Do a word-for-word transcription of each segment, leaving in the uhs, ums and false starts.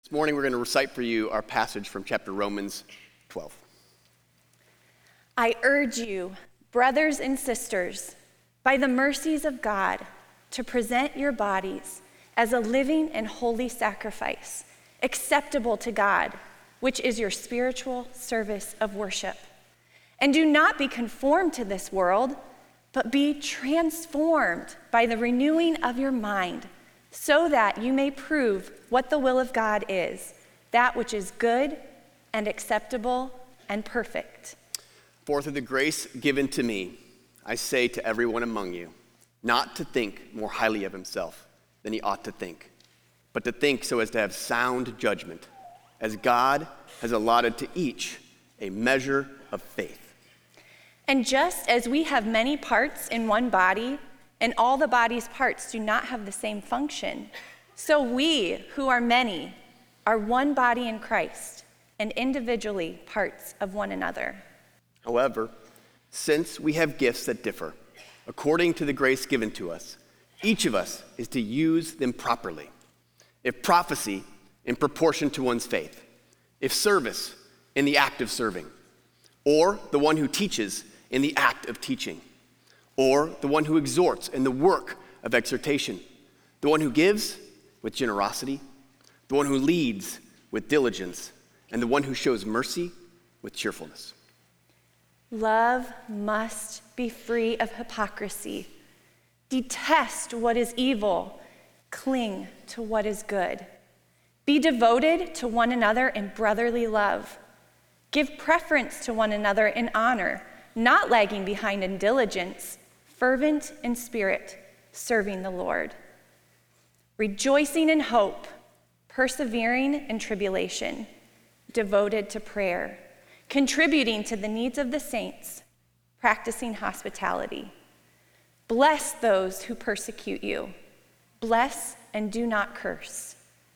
This morning we're going to recite for you our passage from chapter Romans twelve. I urge you, brothers and sisters, by the mercies of God, to present your bodies as a living and holy sacrifice, acceptable to God, which is your spiritual service of worship. And do not be conformed to this world, but be transformed by the renewing of your mind, so that you may prove what the will of God is, that which is good and acceptable and perfect. For through the grace given to me, I say to everyone among you, not to think more highly of himself than he ought to think, but to think so as to have sound judgment, as God has allotted to each a measure of faith. And just as we have many parts in one body, and all the body's parts do not have the same function, so we, who are many, are one body in Christ, and individually parts of one another. However, since we have gifts that differ, according to the grace given to us, each of us is to use them properly. If prophecy, in proportion to one's faith. If service, in the act of serving. Or the one who teaches, in the act of teaching. Or the one who exhorts in the work of exhortation. The one who gives with generosity. The one who leads with diligence. And the one who shows mercy with cheerfulness. Love must be free of hypocrisy. Detest what is evil. Cling to what is good. Be devoted to one another in brotherly love. Give preference to one another in honor, not lagging behind in diligence, fervent in spirit, serving the Lord. Rejoicing in hope, persevering in tribulation, devoted to prayer, contributing to the needs of the saints, practicing hospitality. Bless those who persecute you. Bless and do not curse.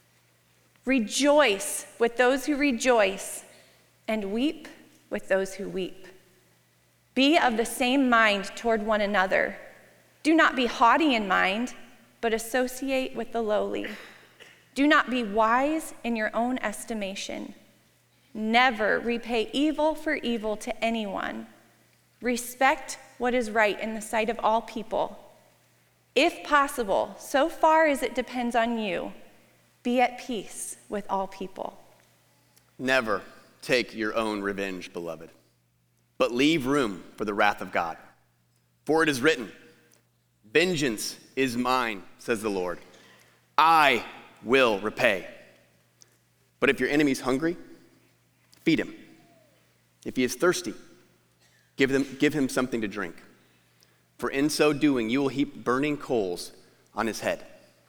Rejoice with those who rejoice, and weep with those who weep. Be of the same mind toward one another. Do not be haughty in mind, but associate with the lowly. Do not be wise in your own estimation. Never repay evil for evil to anyone. Respect what is right in the sight of all people. If possible, so far as it depends on you, be at peace with all people. Never take your own revenge, beloved, but leave room for the wrath of God. For it is written, vengeance is mine, says the Lord. I will repay. But if your enemy is hungry, feed him. If he is thirsty, give them, give him something to drink. For in so doing, you will heap burning coals on his head.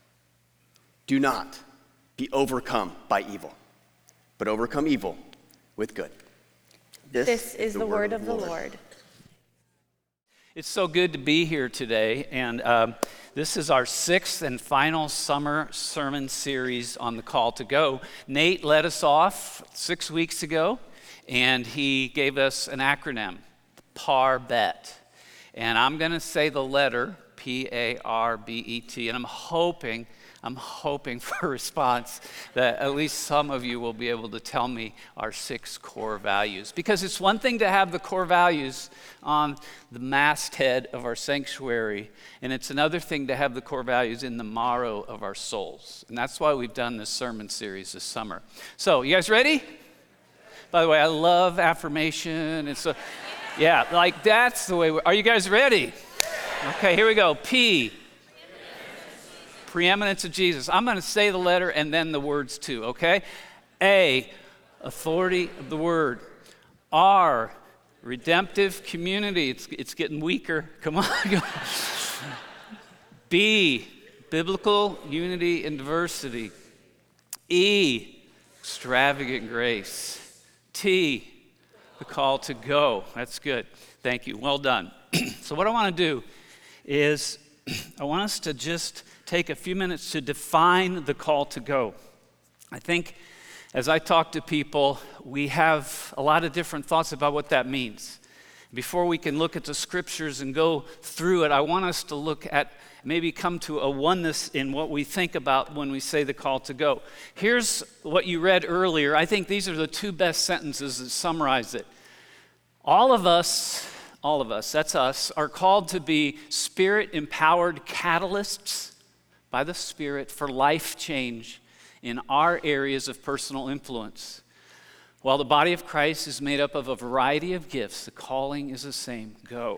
Do not be overcome by evil, but overcome evil with good. This, this is the, the word, word of the Lord. Lord. It's so good to be here today, and um, this is our sixth and final summer sermon series on the Call to Go. Nate led us off six weeks ago, and he gave us an acronym, PARBET. And I'm going to say the letter, P A R B E T, and I'm hoping, I'm hoping for a response that at least some of you will be able to tell me our six core values. Because it's one thing to have the core values on the masthead of our sanctuary, and it's another thing to have the core values in the marrow of our souls. And that's why we've done this sermon series this summer. So, you guys ready? By the way, I love affirmation. And so, yeah, like that's the way we're, are you guys ready? Okay, here we go. P. Preeminence of Jesus. I'm going to say the letter and then the words too, okay? A. Authority of the word. R. Redemptive community. It's, it's getting weaker. Come on. B. Biblical unity and diversity. E. Extravagant grace. T. The call to go. That's good. Thank you. Well done. So what I want to do is I want us to just take a few minutes to define the call to go. I think as I talk to people, we have a lot of different thoughts about what that means. Before we can look at the scriptures and go through it, I want us to look at, maybe come to a oneness in what we think about when we say the call to go. Here's what you read earlier. I think these are the two best sentences that summarize it. All of us, all of us, that's us, are called to be Spirit-empowered catalysts by the Spirit for life change in our areas of personal influence. While the body of Christ is made up of a variety of gifts, the calling is the same, go.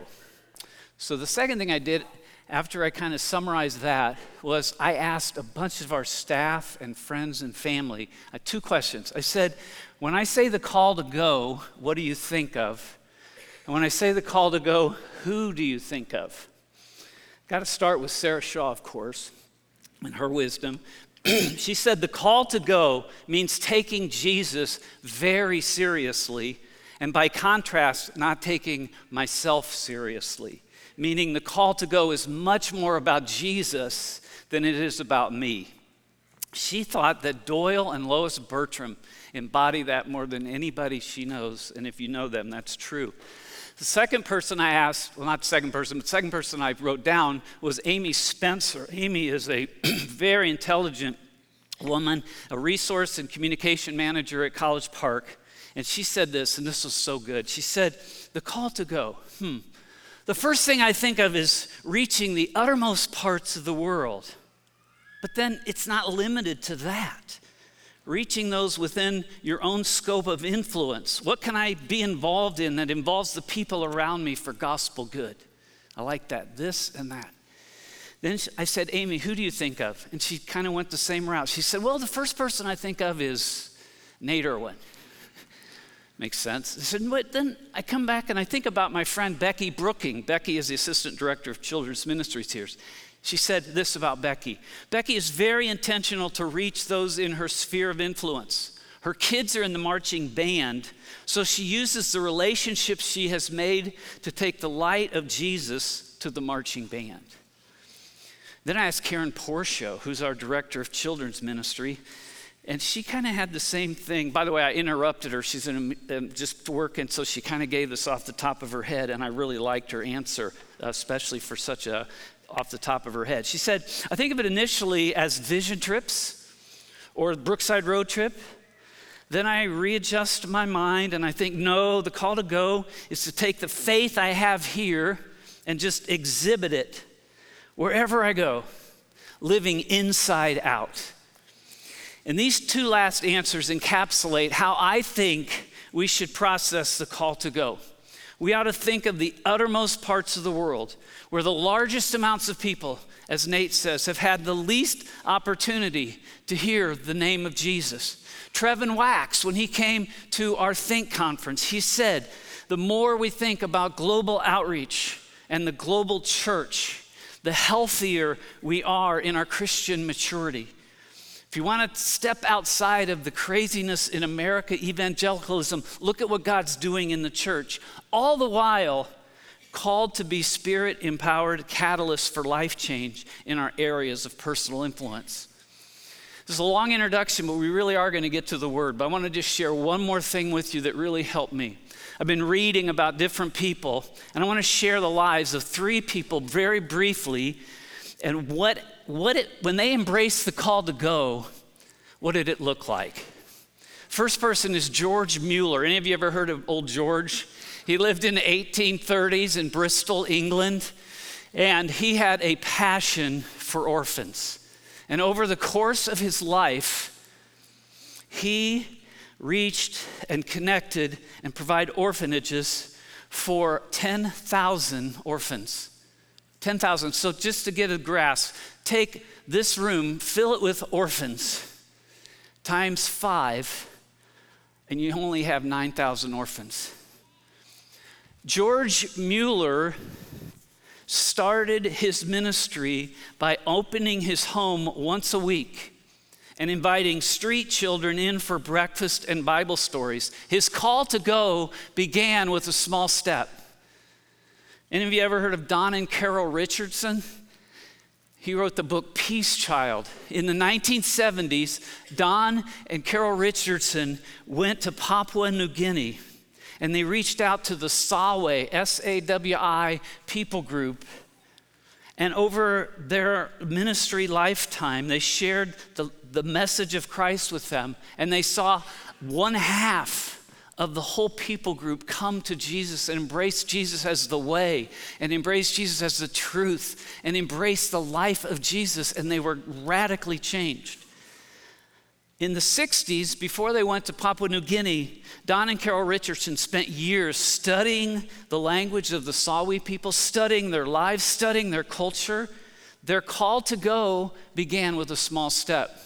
So the second thing I did after I kind of summarized that was I asked a bunch of our staff and friends and family uh, two questions. I said, when I say the call to go, what do you think of? And when I say the call to go, who do you think of? Got to start with Sarah Shaw, of course, and her wisdom. She said the call to go means taking Jesus very seriously, and by contrast, not taking myself seriously. Meaning the call to go is much more about Jesus than it is about me. She thought that Doyle and Lois Bertram embody that more than anybody she knows, and if you know them, that's true. The second person I asked, well, not the second person, but the second person I wrote down was Amy Spencer. Amy is a very intelligent woman, a resource and communication manager at College Park. And she said this, and this was so good. She said, the call to go, hmm. The first thing I think of is reaching the uttermost parts of the world. But then it's not limited to that. Reaching those within your own scope of influence. What can I be involved in that involves the people around me for gospel good? I like that, this and that. Then I said, Amy, who do you think of? And she kind of went the same route. She said, well, the first person I think of is Nate Irwin. Makes sense. I said, but then I come back and I think about my friend Becky Brooking. Becky is the assistant director of children's ministries here. She said this about Becky. Becky is very intentional to reach those in her sphere of influence. Her kids are in the marching band, so she uses the relationships she has made to take the light of Jesus to the marching band. Then I asked Karen Porsche, who's our director of children's ministry, and she kind of had the same thing. By the way, I interrupted her. She's in a, um, just working, so she kind of gave this off the top of her head, and I really liked her answer, especially for such a off the top of her head. She said, I think of it initially as vision trips or Brookside road trip. Then I readjust my mind and I think, no, the call to go is to take the faith I have here and just exhibit it wherever I go, living inside out. And these two last answers encapsulate how I think we should process the call to go. We ought to think of the uttermost parts of the world where the largest amounts of people, as Nate says, have had the least opportunity to hear the name of Jesus. Trevin Wax, when he came to our Think conference, he said, the more we think about global outreach and the global church, the healthier we are in our Christian maturity. If you want to step outside of the craziness in America, evangelicalism, look at what God's doing in the church, all the while called to be Spirit-empowered catalysts for life change in our areas of personal influence. This is a long introduction, but we really are going to get to the word. But I want to just share one more thing with you that really helped me. I've been reading about different people, and I want to share the lives of three people very briefly, and what, what it, when they embraced the call to go, what did it look like? First person is George Mueller. Any of you ever heard of old George? He lived in the eighteen thirties in Bristol, England, and he had a passion for orphans. And over the course of his life, he reached and connected and provided orphanages for ten thousand orphans. ten thousand. So just to get a grasp, take this room, fill it with orphans, times five, and you only have nine thousand orphans. George Mueller started his ministry by opening his home once a week and inviting street children in for breakfast and Bible stories. His call to go began with a small step. Any of you ever heard of Don and Carol Richardson? He wrote the book Peace Child. In the nineteen seventies, Don and Carol Richardson went to Papua New Guinea. and they reached out to the Sawi, S A W I people group. And over their ministry lifetime, they shared the, the message of Christ with them, and they saw one half of the whole people group come to Jesus and embrace Jesus as the way, and embrace Jesus as the truth, and embrace the life of Jesus, and they were radically changed. In the sixties, before they went to Papua New Guinea, Don and Carol Richardson spent years studying the language of the Sawi people, studying their lives, studying their culture. Their call to go began with a small step.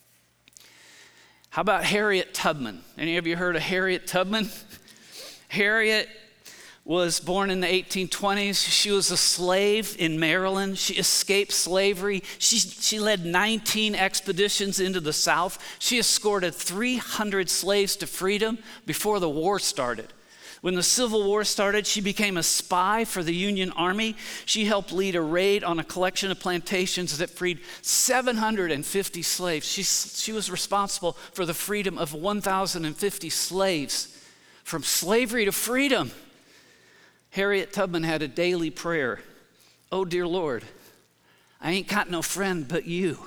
How about Harriet Tubman? Any of you heard of Harriet Tubman? Harriet was born in the eighteen twenties. She was a slave in Maryland. She escaped slavery. She, she led nineteen expeditions into the South. She escorted three hundred slaves to freedom before the war started. When the Civil War started, she became a spy for the Union Army. She helped lead a raid on a collection of plantations that freed seven hundred fifty slaves. She, she was responsible for the freedom of one thousand fifty slaves, from slavery to freedom. Harriet Tubman had a daily prayer. Oh, dear Lord, I ain't got no friend but you.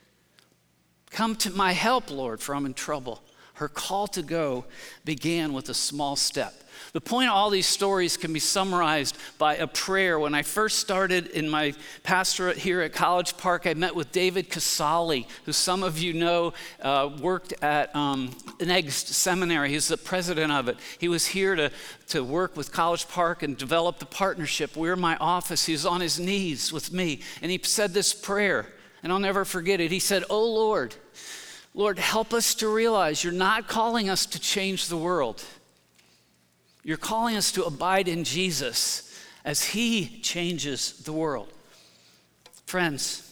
Come to my help, Lord, for I'm in trouble. Her call to go began with a small step. The point of all these stories can be summarized by a prayer. When I first started in my pastorate here at College Park, I met with David Casale, who some of you know uh, worked at um, Next Seminary. He's the president of it. He was here to, to work with College Park and develop the partnership. We were in my office. He was on his knees with me, and he said this prayer, and I'll never forget it. He said, "Oh, Lord, Lord, help us to realize you're not calling us to change the world. You're calling us to abide in Jesus as he changes the world." Friends,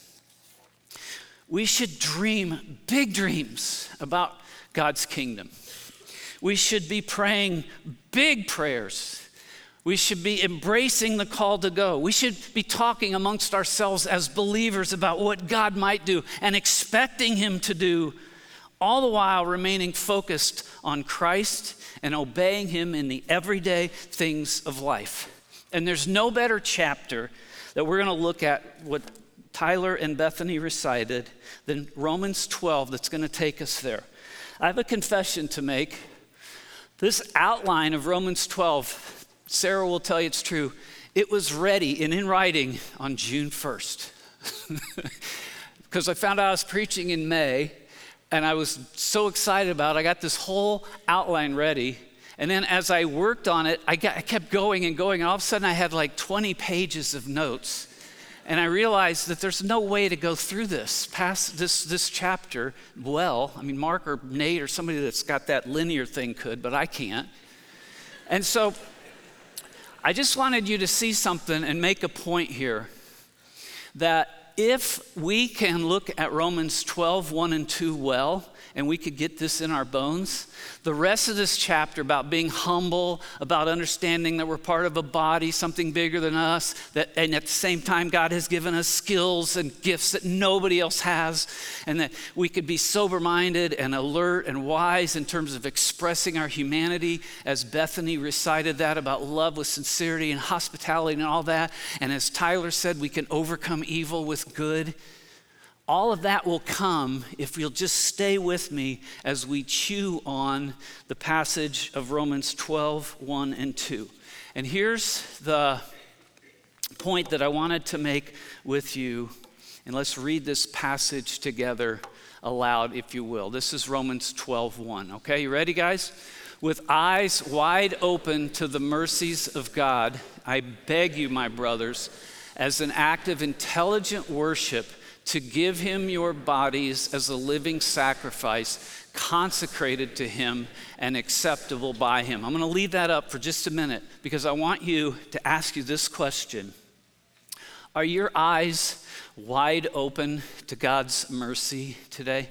we should dream big dreams about God's kingdom. We should be praying big prayers. We should be embracing the call to go. We should be talking amongst ourselves as believers about what God might do and expecting him to do, all the while remaining focused on Christ and obeying him in the everyday things of life. And there's no better chapter that we're going to look at, what Tyler and Bethany recited, than Romans twelve that's going to take us there. I have a confession to make. This outline of Romans twelve, Sarah will tell you it's true, it was ready and in writing on June first. Because I found out I was preaching in May, and I was so excited about it. I got this whole outline ready. And then as I worked on it, I, got, I kept going and going. And all of a sudden, I had like twenty pages of notes. And I realized that there's no way to go through this, past this, this chapter well. I mean, Mark or Nate or somebody that's got that linear thing could, but I can't. And so I just wanted you to see something and make a point here, that if we can look at Romans twelve, one and two well, and we could get this in our bones, the rest of this chapter about being humble, about understanding that we're part of a body, something bigger than us, that, and at the same time God has given us skills and gifts that nobody else has, and that we could be sober-minded and alert and wise in terms of expressing our humanity, as Bethany recited that about love with sincerity and hospitality and all that, and as Tyler said, we can overcome evil with good. All of that will come if you'll just stay with me as we chew on the passage of Romans twelve, one and two. And here's the point that I wanted to make with you, and let's read this passage together aloud, if you will. This is Romans twelve, one. Okay, you ready, guys? With eyes wide open to the mercies of God, I beg you, my brothers, as an act of intelligent worship, to give him your bodies as a living sacrifice, consecrated to him and acceptable by him. I'm going to leave that up for just a minute because I want you to ask you this question. Are your eyes wide open to God's mercy today?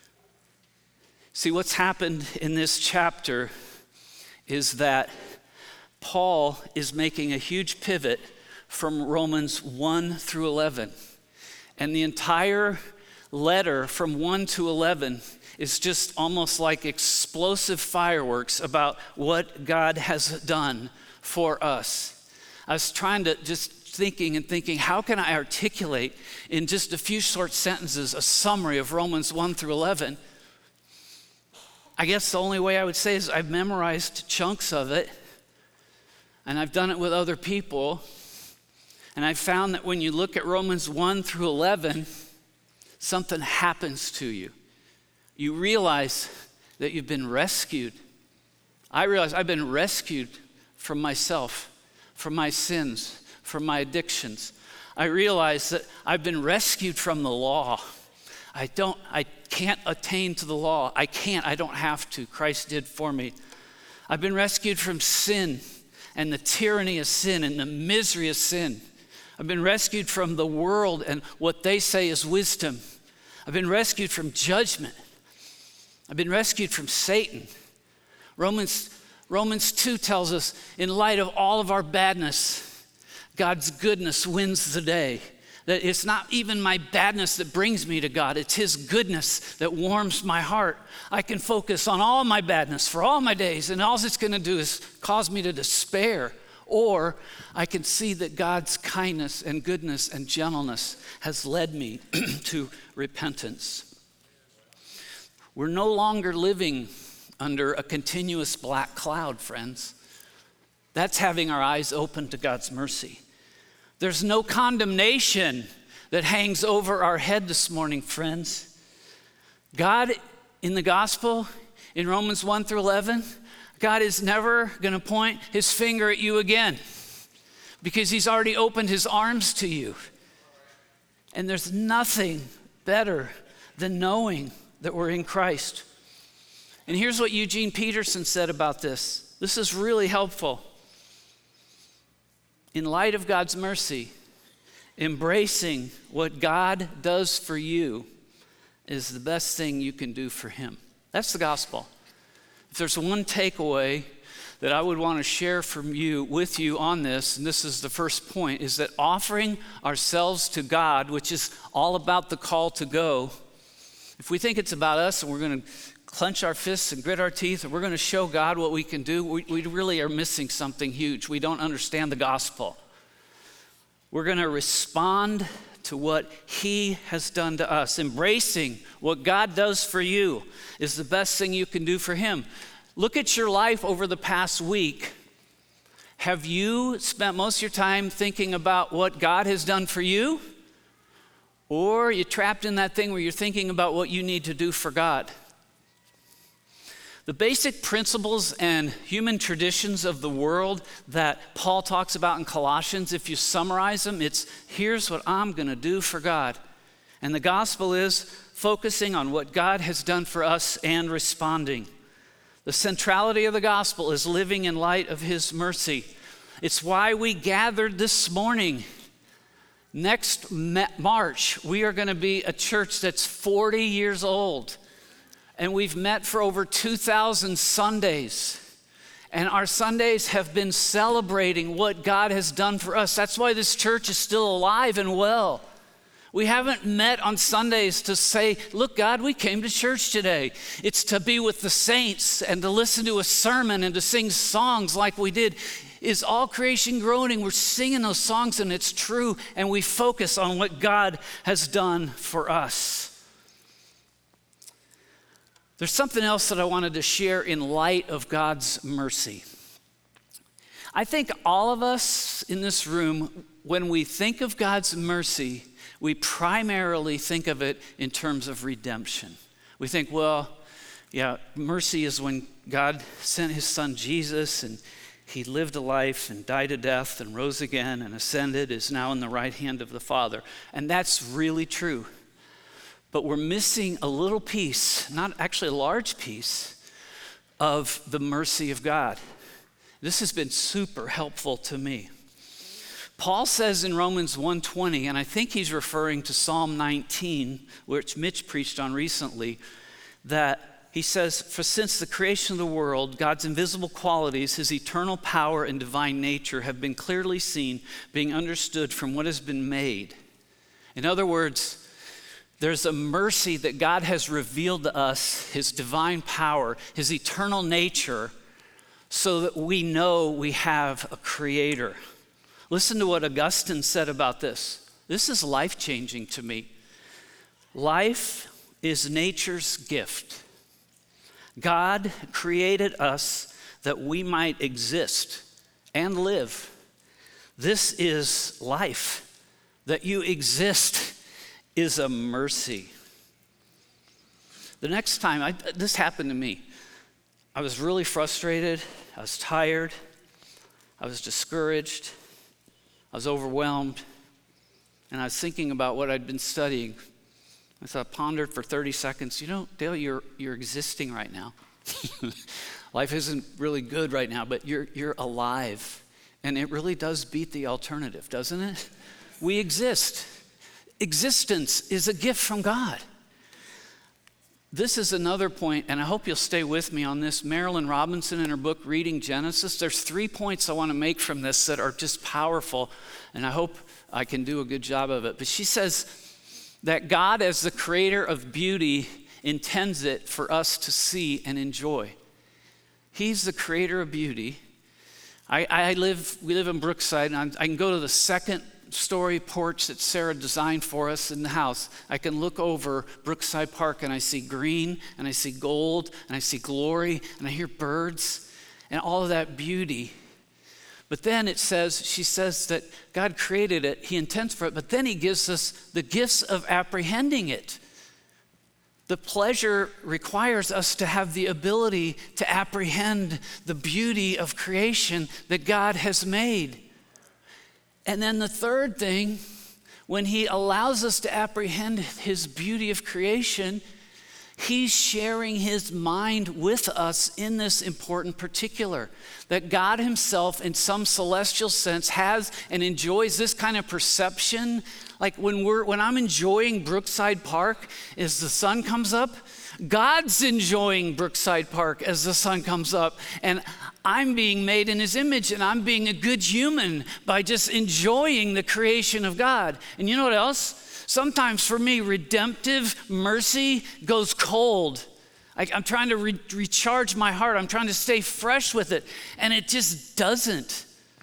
See, what's happened in this chapter is that Paul is making a huge pivot from Romans one through eleven. And the entire letter from one to eleven is just almost like explosive fireworks about what God has done for us. I was trying to just thinking and thinking, how can I articulate in just a few short sentences a summary of Romans one through eleven? I guess the only way I would say is I've memorized chunks of it, and I've done it with other people, and I've found that when you look at Romans one through eleven, something happens to you. You realize that you've been rescued. I realize I've been rescued from myself, from my sins, from my addictions. I realize that I've been rescued from the law. I don't, I can't attain to the law. I can't, I don't have to. Christ did for me. I've been rescued from sin and the tyranny of sin and the misery of sin. I've been rescued from the world and what they say is wisdom. I've been rescued from judgment. I've been rescued from Satan. Romans, Romans two tells us, in light of all of our badness, God's goodness wins the day. That it's not even my badness that brings me to God. It's his goodness that warms my heart. I can focus on all my badness for all my days, and all it's going to do is cause me to despair. Or I can see that God's kindness and goodness and gentleness has led me to repentance. We're no longer living under a continuous black cloud, friends. That's having our eyes open to God's mercy. There's no condemnation that hangs over our head this morning, friends. God, in the gospel, in Romans one through eleven, God is never going to point his finger at you again because he's already opened his arms to you. And there's nothing better than knowing that we're in Christ. And here's what Eugene Peterson said about this. This is really helpful. In light of God's mercy, embracing what God does for you is the best thing you can do for him. That's the gospel. If there's one takeaway that I would want to share from you with you on this, and this is the first point, is that offering ourselves to God, which is all about the call to go, if we think it's about us and we're going to clench our fists and grit our teeth and we're going to show God what we can do, we, we really are missing something huge. We don't understand the gospel. We're going to respond to what he has done to us. Embracing what God does for you is the best thing you can do for him. Look at your life over the past week. Have you spent most of your time thinking about what God has done for you? Or are you trapped in that thing where you're thinking about what you need to do for God? The basic principles and human traditions of the world that Paul talks about in Colossians, if you summarize them, it's here's what I'm going to do for God. And the gospel is focusing on what God has done for us and responding. The centrality of the gospel is living in light of his mercy. It's why we gathered this morning. Next March, we are going to be a church that's forty years old. And we've met for over two thousand Sundays. And our Sundays have been celebrating what God has done for us. That's why this church is still alive and well. We haven't met on Sundays to say, look, God, we came to church today. It's to be with the saints and to listen to a sermon and to sing songs like we did. Is all creation groaning? We're singing those songs and it's true, and we focus on what God has done for us. There's something else that I wanted to share in light of God's mercy. I think all of us in this room, when we think of God's mercy, we primarily think of it in terms of redemption. We think, well, yeah, mercy is when God sent his son Jesus and he lived a life and died a death and rose again and ascended, is now in the right hand of the Father. And that's really true. But we're missing a little piece, not actually a large piece, of the mercy of God. This has been super helpful to me. Paul says in Romans one twenty, and I think he's referring to Psalm nineteen, which Mitch preached on recently, that he says, for since the creation of the world, God's invisible qualities, his eternal power and divine nature have been clearly seen, being understood from what has been made. In other words, There's a mercy that God has revealed to us, his divine power, his eternal nature, so that we know we have a creator. Listen to what Augustine said about this. This is life-changing to me. Life is nature's gift. God created us that we might exist and live. This is life. That you exist is a mercy. The next time, I, this happened to me. I was really frustrated. I was tired. I was discouraged. I was overwhelmed. And I was thinking about what I'd been studying. I thought, pondered for thirty seconds. You know, Dale, you're, you're existing right now. Life isn't really good right now, but you're, you're alive. And it really does beat the alternative, doesn't it? We exist. Existence is a gift from God. This is another point, and I hope you'll stay with me on this. Marilyn Robinson, in her book, Reading Genesis, there's three points I want to make from this that are just powerful, and I hope I can do a good job of it. But she says that God, as the creator of beauty, intends it for us to see and enjoy. He's the creator of beauty. I, I live, we live in Brookside, and I'm, I can go to the second story porch that Sarah designed for us in the house. I can look over Brookside Park and I see green and I see gold and I see glory and I hear birds and all of that beauty. But then it says, she says that God created it, he intends for it, but then he gives us the gifts of apprehending it. The pleasure requires us to have the ability to apprehend the beauty of creation that God has made. And then the third thing, when he allows us to apprehend his beauty of creation, he's sharing his mind with us in this important particular. That God himself, in some celestial sense, has and enjoys this kind of perception. Like when we're when I'm enjoying Brookside Park as the sun comes up, God's enjoying Brookside Park as the sun comes up. And I'm being made in his image, and I'm being a good human by just enjoying the creation of God. And you know what else? Sometimes for me, redemptive mercy goes cold. I, I'm trying to re- recharge my heart. I'm trying to stay fresh with it, and it just doesn't.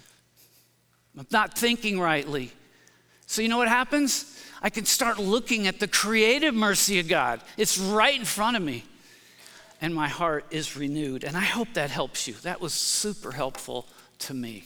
I'm not thinking rightly. So you know what happens? I can start looking at the creative mercy of God. It's right in front of me. And my heart is renewed. And I hope that helps you. That was super helpful to me.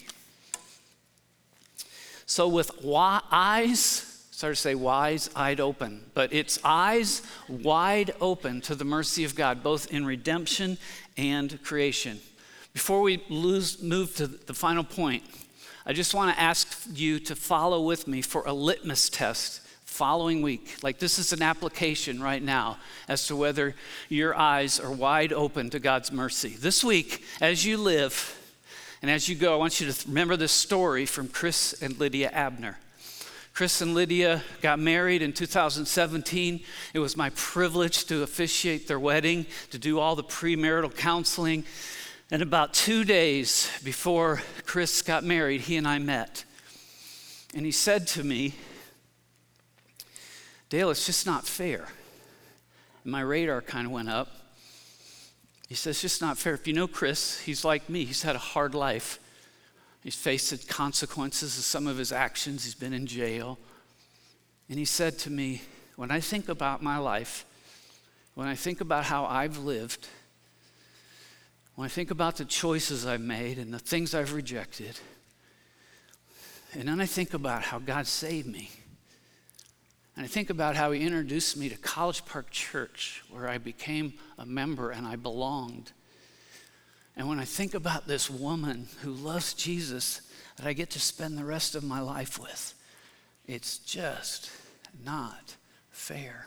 So with wa- eyes, sorry to say wise, eyed open, but it's eyes wide open to the mercy of God, both in redemption and creation. Before we lose, move to the final point, I just want to ask you to follow with me for a litmus test following week. Like this is an application right now as to whether your eyes are wide open to God's mercy. This week, as you live and as you go, I want you to remember this story from Chris and Lydia Abner. Chris and Lydia got married in two thousand seventeen. It was my privilege to officiate their wedding, to do all the premarital counseling. And about two days before Chris got married, he and I met. And he said to me, Dale, it's just not fair. And my radar kind of went up. He says, it's just not fair. If you know Chris, he's like me. He's had a hard life. He's faced the consequences of some of his actions. He's been in jail. And he said to me, when I think about my life, when I think about how I've lived, when I think about the choices I've made and the things I've rejected, and then I think about how God saved me, and I think about how he introduced me to College Park Church, where I became a member and I belonged. And when I think about this woman who loves Jesus that I get to spend the rest of my life with, it's just not fair.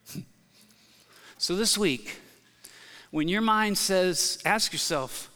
So this week, when your mind says, ask yourself,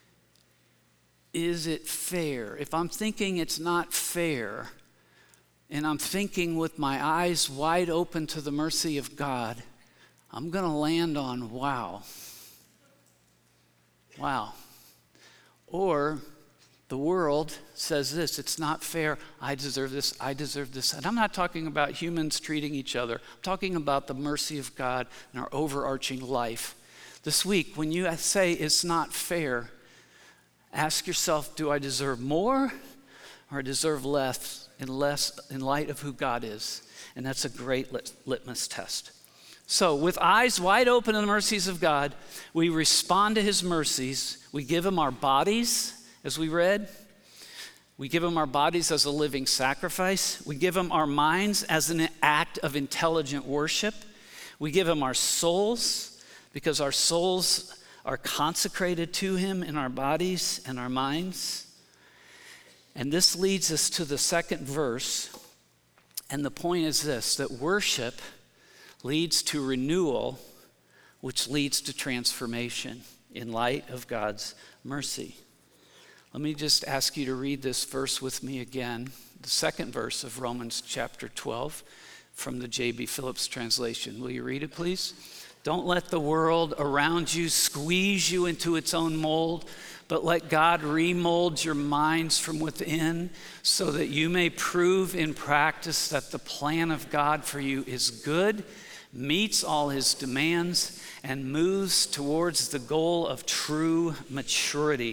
is it fair? If I'm thinking it's not fair, and I'm thinking with my eyes wide open to the mercy of God, I'm going to land on wow. Wow. Or The world says this, it's not fair, I deserve this, I deserve this. And I'm not talking about humans treating each other. I'm talking about the mercy of God and our overarching life. This week, when you say it's not fair, ask yourself, do I deserve more or deserve less in, less in light of who God is? And that's a great lit- litmus test. So with eyes wide open to the mercies of God, we respond to his mercies. We give him our bodies, as we read. We give him our bodies as a living sacrifice. We give him our minds as an act of intelligent worship. We give him our souls because our souls are consecrated to him in our bodies and our minds. And this leads us to the second verse. And the point is this, that worship leads to renewal, which leads to transformation in light of God's mercy. Let me just ask you to read this verse with me again, the second verse of Romans chapter twelve from the J B Phillips translation. Will you read it, please? Don't let the world around you squeeze you into its own mold, but let God remold your minds from within so that you may prove in practice that the plan of God for you is good, meets all his demands, and moves towards the goal of true maturity.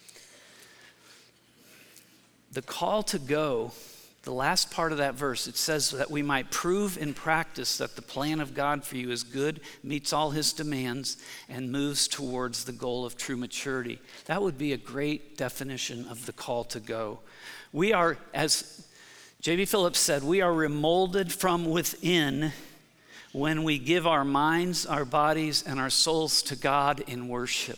The call to go, the last part of that verse, it says that we might prove in practice that the plan of God for you is good, meets all his demands, and moves towards the goal of true maturity. That would be a great definition of the call to go. We are, as J B Phillips said, we are remolded from within when we give our minds, our bodies, and our souls to God in worship.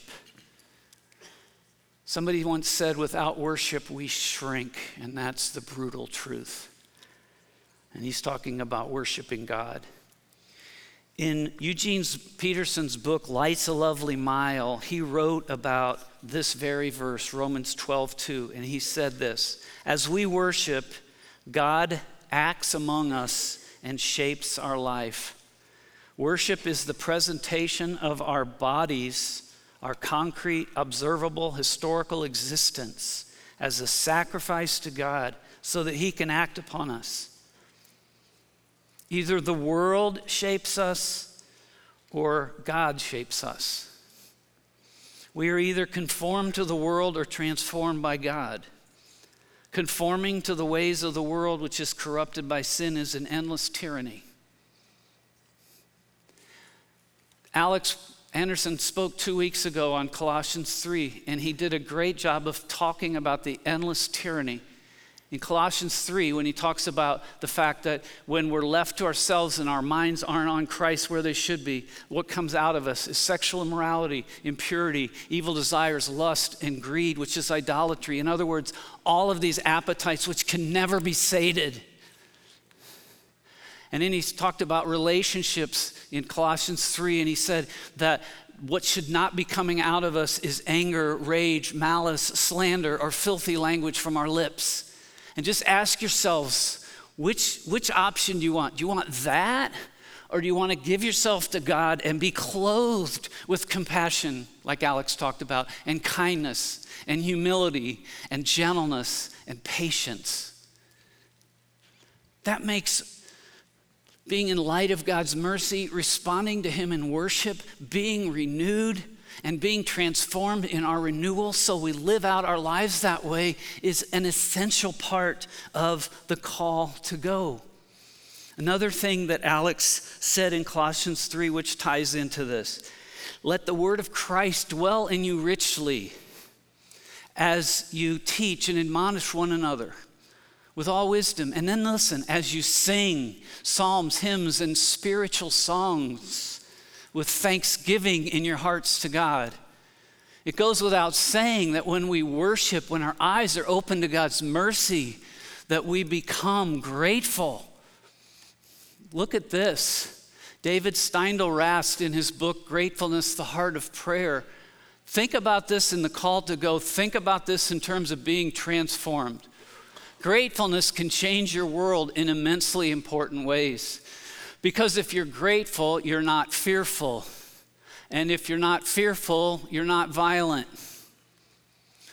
Somebody once said, without worship, we shrink, and that's the brutal truth. And he's talking about worshiping God. In Eugene Peterson's book, Life's a Lovely Mile, he wrote about this very verse, Romans twelve two, and he said this, as we worship, God acts among us and shapes our life. Worship is the presentation of our bodies, our concrete, observable, historical existence as a sacrifice to God so that he can act upon us. Either the world shapes us or God shapes us. We are either conformed to the world or transformed by God. Conforming to the ways of the world, which is corrupted by sin, is an endless tyranny. Alex Anderson spoke two weeks ago on Colossians three, and he did a great job of talking about the endless tyranny. In Colossians three, when he talks about the fact that when we're left to ourselves and our minds aren't on Christ where they should be, what comes out of us is sexual immorality, impurity, evil desires, lust, and greed, which is idolatry. In other words, all of these appetites which can never be sated. And then he's talked about relationships in Colossians three, and he said that what should not be coming out of us is anger, rage, malice, slander, or filthy language from our lips. And just ask yourselves, which, which option do you want? Do you want that? Or do you want to give yourself to God and be clothed with compassion, like Alex talked about, and kindness, and humility, and gentleness, and patience? That makes being in light of God's mercy, responding to him in worship, being renewed, and being transformed in our renewal so we live out our lives that way is an essential part of the call to go. Another thing that Alex said in Colossians three, which ties into this, let the word of Christ dwell in you richly as you teach and admonish one another with all wisdom. And then listen, as you sing psalms, hymns, and spiritual songs with thanksgiving in your hearts to God. It goes without saying that when we worship, when our eyes are open to God's mercy, that we become grateful. Look at this. David Steindl-Rast in his book, Gratefulness, the Heart of Prayer. Think about this in the call to go. Think about this in terms of being transformed. Gratefulness can change your world in immensely important ways. Because if you're grateful, you're not fearful. And if you're not fearful, you're not violent.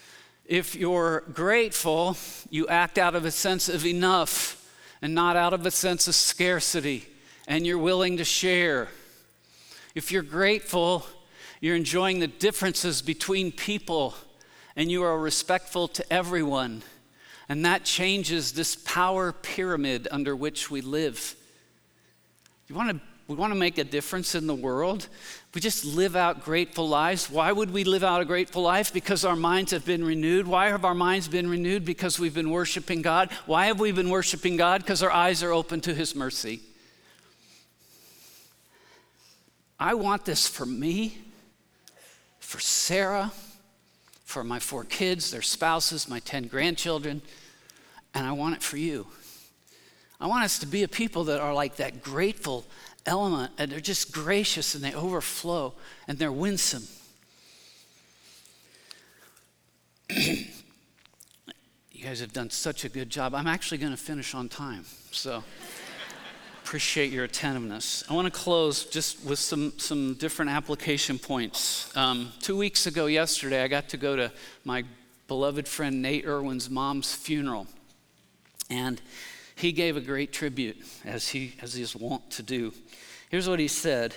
If you're grateful, you act out of a sense of enough and not out of a sense of scarcity, and you're willing to share. If you're grateful, you're enjoying the differences between people, and you are respectful to everyone. And that changes this power pyramid under which we live. You want to, we want to make a difference in the world. We just live out grateful lives. Why would we live out a grateful life? Because our minds have been renewed. Why have our minds been renewed? Because we've been worshiping God. Why have we been worshiping God? Because our eyes are open to his mercy. I want this for me, for Sarah, for my four kids, their spouses, my ten grandchildren, and I want it for you. I want us to be a people that are like that grateful element, and they're just gracious and they overflow and they're winsome. You guys have done such a good job. I'm actually going to finish on time, so appreciate your attentiveness. I want to close just with some, some different application points. Um, two weeks ago yesterday, I got to go to my beloved friend Nate Irwin's mom's funeral, and he gave a great tribute, as he as he is wont to do. Here's what he said.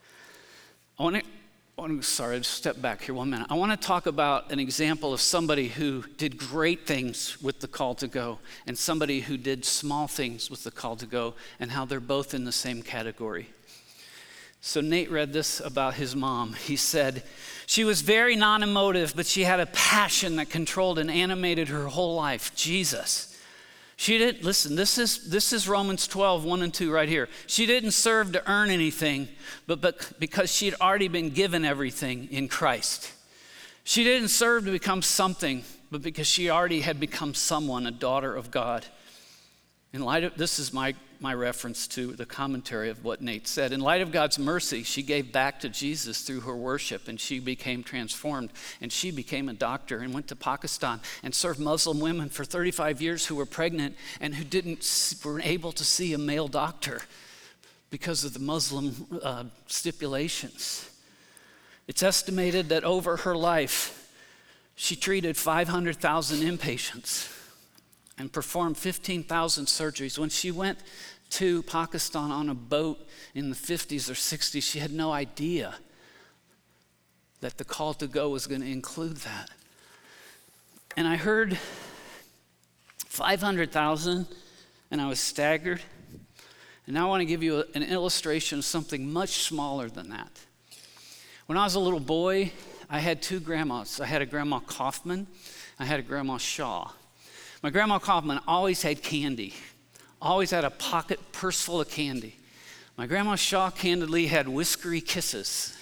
I want to, I want to sorry, just step back here one minute. I want to talk about an example of somebody who did great things with the call to go, and somebody who did small things with the call to go, and how they're both in the same category. So Nate read this about his mom. He said, she was very non-emotive, but she had a passion that controlled and animated her whole life, Jesus. She didn't, listen, this is this is Romans twelve, one and two right here. She didn't serve to earn anything, but, but because she had already been given everything in Christ. She didn't serve to become something, but because she already had become someone, a daughter of God. In light of, this is my, my reference to the commentary of what Nate said. In light of God's mercy, she gave back to Jesus through her worship, and she became transformed, and she became a doctor and went to Pakistan and served Muslim women for thirty-five years who were pregnant and who didn't were able to see a male doctor because of the Muslim uh, stipulations. It's estimated that over her life, she treated five hundred thousand inpatients and performed fifteen thousand surgeries. When she went to Pakistan on a boat in the fifties or sixties, she had no idea that the call to go was going to include that. And I heard five hundred thousand, and I was staggered. And now I want to give you a, an illustration of something much smaller than that. When I was a little boy, I had two grandmas. I had a Grandma Kaufman, I had a Grandma Shaw. My Grandma Kaufman always had candy, always had a pocket purse full of candy. My Grandma Shaw candidly had whiskery kisses.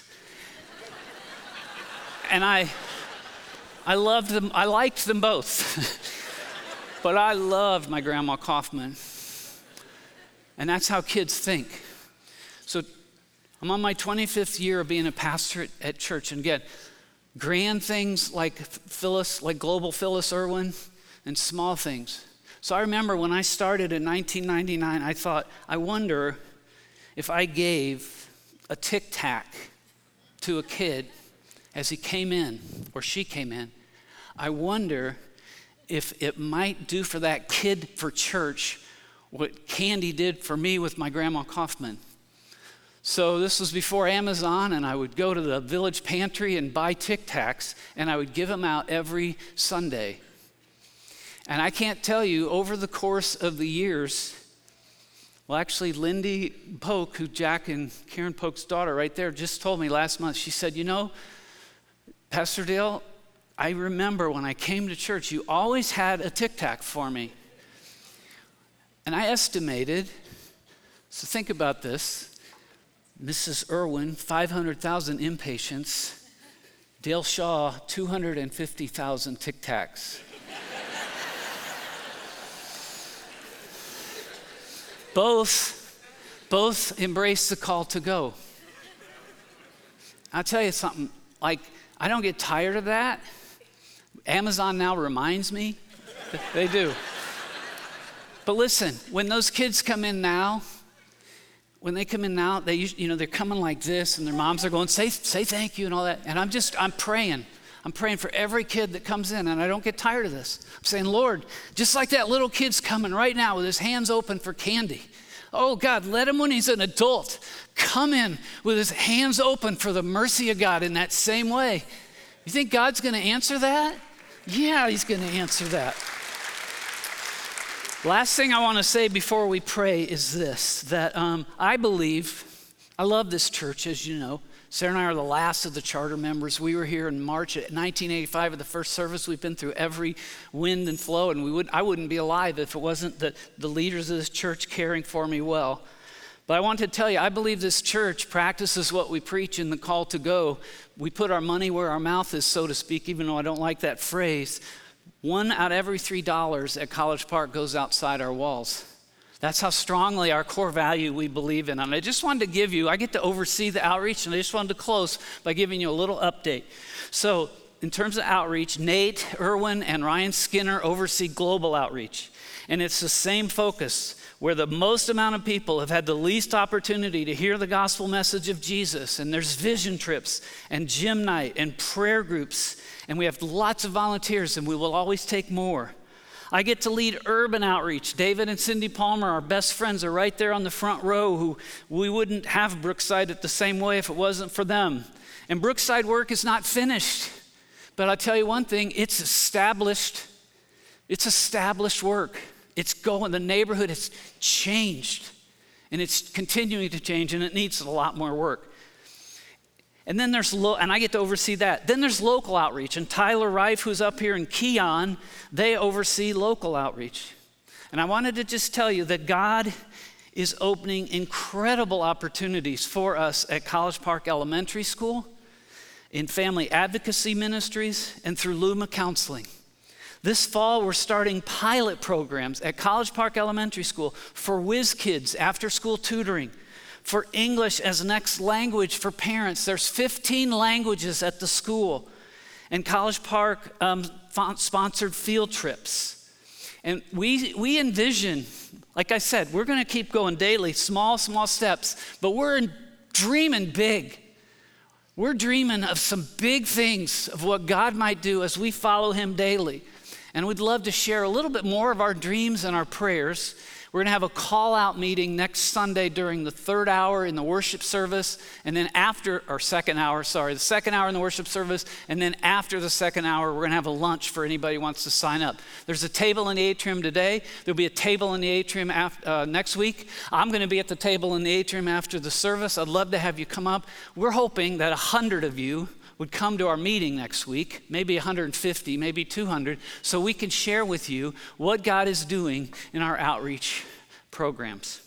And I, I loved them, I liked them both. But I loved my Grandma Kaufman. And that's how kids think. So I'm on my twenty-fifth year of being a pastor at, at church. And again, grand things like Phyllis, like Global Phyllis Irwin, and small things. So I remember when I started in nineteen ninety-nine, I thought, I wonder if I gave a Tic Tac to a kid as he came in, or she came in, I wonder if it might do for that kid for church what candy did for me with my Grandma Kaufman. So this was before Amazon, and I would go to the village pantry and buy Tic Tacs, and I would give them out every Sunday. And I can't tell you, over the course of the years, well, actually, Lindy Polk, who Jack and Karen Polk's daughter right there, just told me last month, she said, you know, Pastor Dale, I remember when I came to church, you always had a Tic Tac for me. And I estimated, so think about this, Missus Irwin, five hundred thousand inpatients, Dale Shaw, two hundred fifty thousand Tic Tacs. Both, both embrace the call to go. I'll tell you something, like, I don't get tired of that. Amazon now reminds me. They do. But listen, when those kids come in now, when they come in now, they usually, you know, they're coming like this, and their moms are going, say, say thank you and all that. And I'm just, I'm praying. I'm praying for every kid that comes in, and I don't get tired of this. I'm saying, Lord, just like that little kid's coming right now with his hands open for candy. Oh God, let him when he's an adult come in with his hands open for the mercy of God in that same way. You think God's gonna answer that? Yeah, he's gonna answer that. Last thing I wanna say before we pray is this, that um, I believe, I love this church, as you know. Sarah and I are the last of the charter members. We were here in March of nineteen eighty-five at the first service. We've been through every wind and flow, and we would, I wouldn't be alive if it wasn't the, the leaders of this church caring for me well. But I want to tell you, I believe this church practices what we preach in the call to go. We put our money where our mouth is, so to speak, even though I don't like that phrase. One out of every three dollars at College Park goes outside our walls. That's how strongly our core value we believe in. And I just wanted to give you, I get to oversee the outreach, and I just wanted to close by giving you a little update. So in terms of outreach, Nate, Irwin, and Ryan Skinner oversee global outreach. And it's the same focus, where the most amount of people have had the least opportunity to hear the gospel message of Jesus. And there's vision trips and gym night and prayer groups. And we have lots of volunteers, and we will always take more. I get to lead urban outreach. David and Cindy Palmer, our best friends, are right there on the front row, who we wouldn't have Brookside at the same way if it wasn't for them. And Brookside work is not finished. But I'll tell you one thing, it's established. It's established work. It's going, the neighborhood has changed. And it's continuing to change, and it needs a lot more work. And then there's, lo- and I get to oversee that. Then there's local outreach, and Tyler Reif, who's up here in Keon, they oversee local outreach. And I wanted to just tell you that God is opening incredible opportunities for us at College Park Elementary School, in family advocacy ministries, and through Luma Counseling. This fall, we're starting pilot programs at College Park Elementary School for whiz kids, after-school tutoring, for English as next language for parents. There's fifteen languages at the school. And College Park um, sponsored field trips. And we, we envision, like I said, we're gonna keep going daily, small, small steps, but we're in, dreaming big. We're dreaming of some big things of what God might do as we follow him daily. And we'd love to share a little bit more of our dreams and our prayers. We're gonna have a call out meeting next Sunday during the third hour in the worship service, and then after, or second hour, sorry, the second hour in the worship service, and then after the second hour, we're gonna have a lunch for anybody who wants to sign up. There's a table in the atrium today. There'll be a table in the atrium after, uh, next week. I'm gonna be at the table in the atrium after the service. I'd love to have you come up. We're hoping that a hundred of you would come to our meeting next week, maybe one hundred fifty, maybe two hundred, so we can share with you what God is doing in our outreach programs.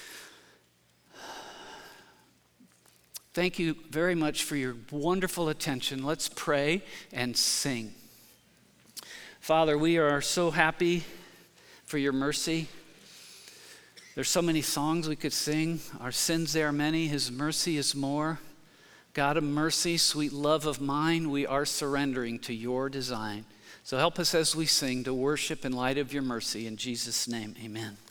Thank you very much for your wonderful attention. Let's pray and sing. Father, we are so happy for your mercy. There's so many songs we could sing. Our sins, they are many, his mercy is more. God of mercy, sweet love of mine, we are surrendering to your design. So help us as we sing to worship in light of your mercy. In Jesus' name, amen.